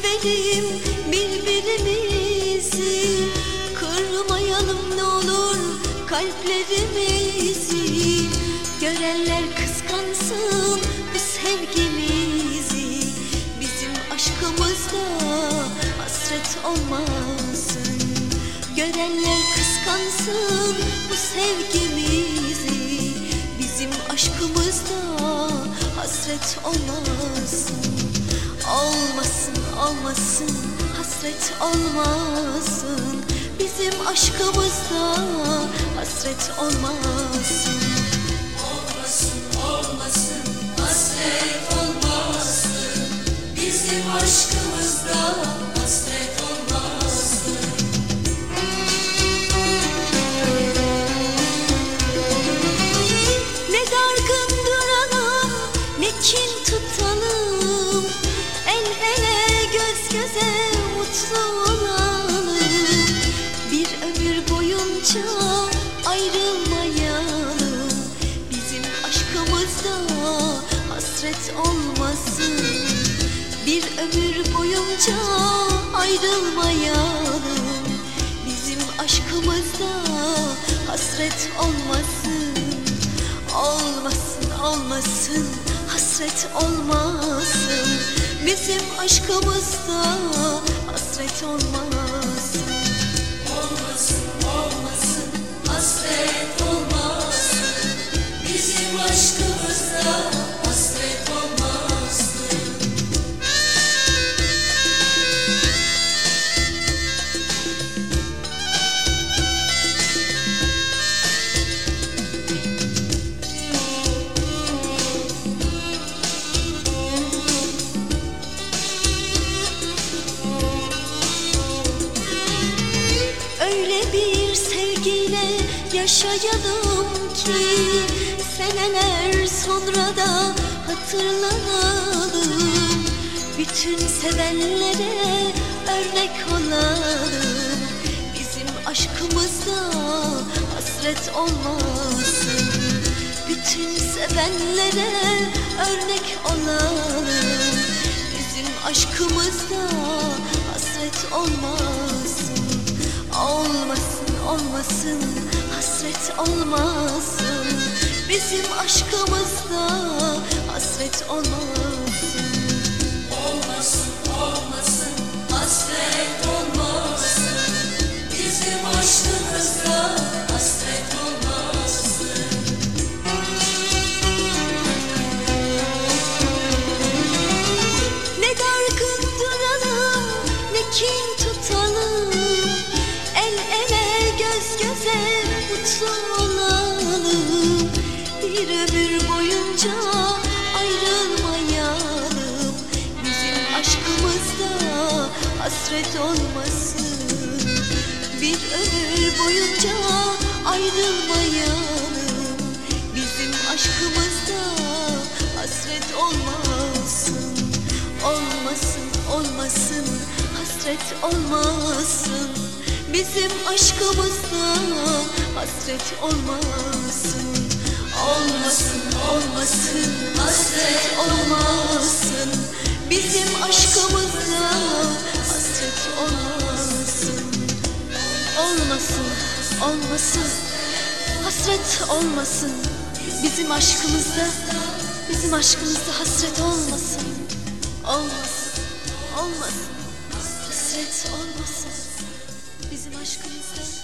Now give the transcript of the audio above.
sevelim birbirimizi, kırmayalım ne olur kalplerimizi. Görenler kıskansın bu sevgimizi, bizim aşkımızda hasret olmasın. Görenler kıskansın bu sevgimizi, bizim aşkımızda hasret olmasın. Olmasın, olmasın, hasret olmasın, bizim aşkımızda hasret olmasın. Olmasın, olmasın, hasret olmasın, bizim aşkımızda hasret olmasın. Ne dargın duralım, ne kin tutalım, el ele göz göze mutlu olalım. Bir ömür boyunca ayrılmayalım, bizim aşkımızda hasret olmasın. Bir ömür boyunca ayrılmayalım, bizim aşkımızda hasret olmasın. Olmasın, olmasın, hasret olmasın, bizim aşkımızda hasret olmasın. Olmasın, olmasın, hasret olmasın, bizim aşkımızda hasret olmasın. Öyle bir sevgiyle yaşayalım ki seneler sonra da hatırlanalım. Bütün sevenlere örnek olalım, bizim aşkımızda hasret olmasın. Bütün sevenlere örnek olalım, bizim aşkımızda hasret olmasın. Olmasın, olmasın, hasret olmasın, bizim aşkımızda hasret olmasın. Olmasın, olmasın, hasret olmasın, bizim aşkımızda hasret olmasın. Ne dargın duralım, ne kin tutalım, el ele göz göze mutlu olalım. Bir ömür boyunca ayrılmayalım, bizim aşkımızda hasret olmasın. Bir ömür boyunca ayrılmayalım, bizim aşkımızda hasret olmasın. Olmasın, olmasın, hasret olmasın, bizim aşkımızda hasret olmasın. Olmasın, olmasın, hasret olmasın, bizim aşkımızda hasret olmasın. Olmasın, olmasın, hasret olmasın, bizim aşkımızda hasret olmasın. Olmasın, olmasın, hasret olmasın, bizim aşkımızda